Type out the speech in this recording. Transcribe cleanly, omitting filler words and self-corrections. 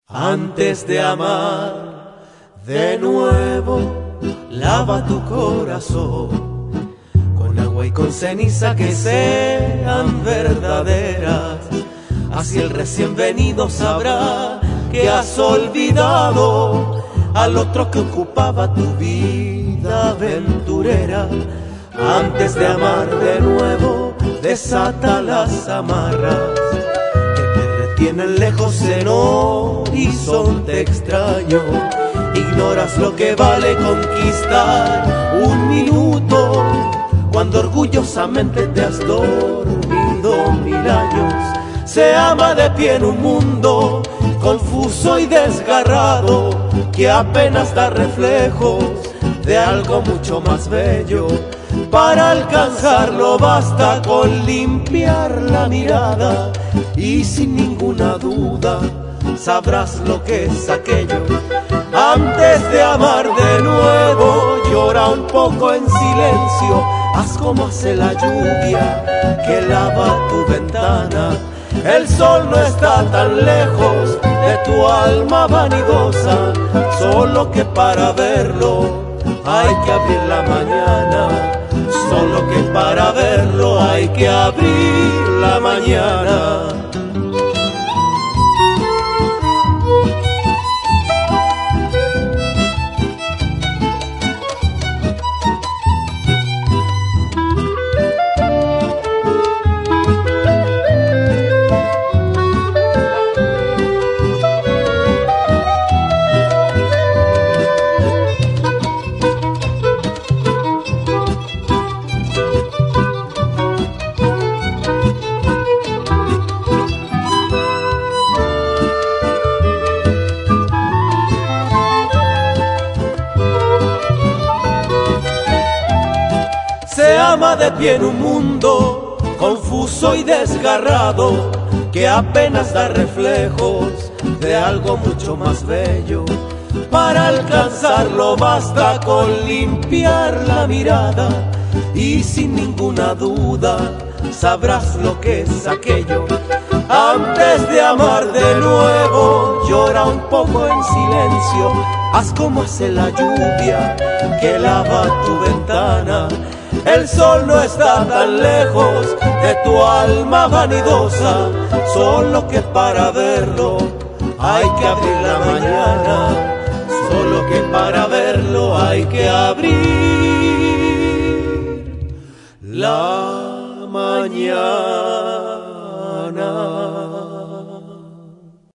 Antes de amar de nuevo, lava tu corazón con agua y con ceniza que sean verdaderas. Así el recién venido sabrá que has olvidado al otro que ocupaba tu vida aventurera. Antes de amar de nuevo, desata las amarras que te retienen lejos en horizonte extraño. Ignoras lo que vale conquistar un minuto cuando orgullosamente te has dormido 1000 años. Se ama de pie en un mundo confuso y desgarrado que apenas da reflejos de algo mucho más bello. Para alcanzarlo basta con limpiar la mirada y sin ninguna duda sabrás lo que es aquello. Antes de amar de nuevo, llora un poco en silencio, haz como hace la lluvia que lava tu ventana. El sol no está tan lejos de tu alma vanidosa, solo que para verlo hay que abrir la mañana. Solo que para verlo hay que abrir la mañana. Se ama de pie en un mundo confuso y desgarrado que apenas da reflejos de algo mucho más bello. Para alcanzarlo basta con limpiar la mirada y sin ninguna duda sabrás lo que es aquello. Antes de amar de nuevo, llora un poco en silencio, haz como hace la lluvia que lava tu ventana. El sol no está tan lejos de tu alma vanidosa, solo que para verlo hay que abrir la mañana. Solo que para verlo hay que abrir la mañana.